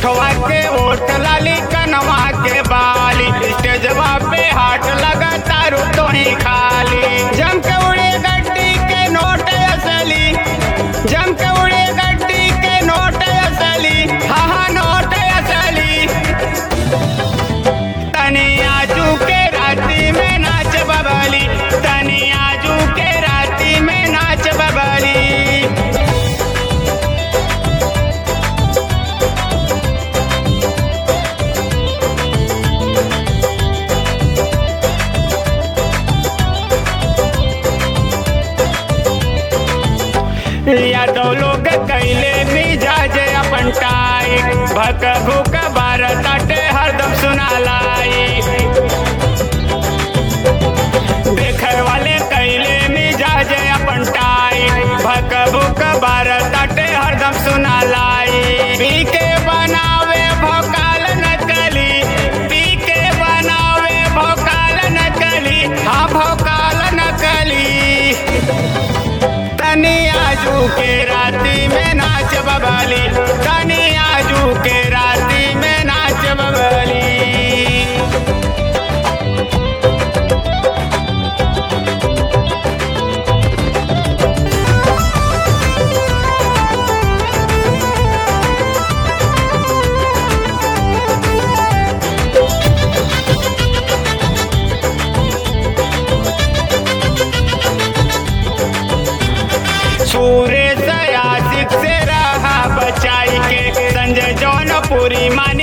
उठवा के ओठ लाली कनवा के बाली स्टेजवा पे हाथ लगा तारू तो ही खाली जम के उड़े गड्डी के नोट असली जम के उड़े गड्डी के नोट असली हाँ हाँ नोट असली तनी आजू के राती में नाच बबली तनी आजू के राती में नाच बबली यादव लोग कैले मिजाज अपन टाई भक भूक भारत हरदम सुनालाई देखे वाले कैले मिजाज अपन टाई भक भूक भारत हरदम सुनालाई पी के बनावे भोकाल नकली पी के बनावे भोकाल नकली हाँ भोकाल नकली तनी आजू के राती में नाच बबली तनी आजू के राती में नाच बबली सूर्य आशिक से रहा बचाई के संजय जौनपुरी मानी